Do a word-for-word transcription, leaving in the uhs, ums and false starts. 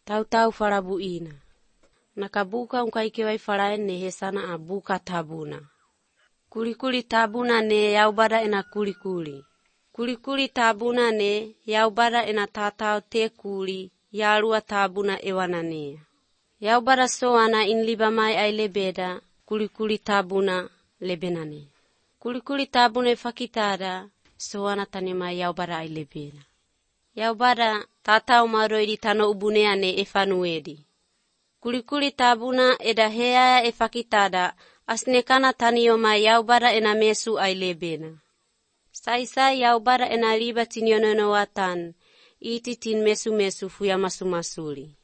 Tau-tau farabuina. Nakabuka unkaikewai faraene hesana a buka tabuna. Kuli-kuli tabuna ne yaubada ena kuli-kuli. Kuli-kuli tabuna ne yaubada ena tatau te kuli yarua tabuna ewananea. Yaubada soana inlibamai ai lebeda kuli-kuli tabuna lebenane. Kuli-kuli tabuna fakitada soana tanema yaubada ai lebeda. Yaubada tatau maroidi tano ubuneane efanuedi. Kuli-kuli tabuna eda hea efakitada asnekana tanioma yaubada ena mesu ai lebena. Sai-sai yaubada ena liba tinyonono watan iti tin mesu-mesu fuya masu-masuli.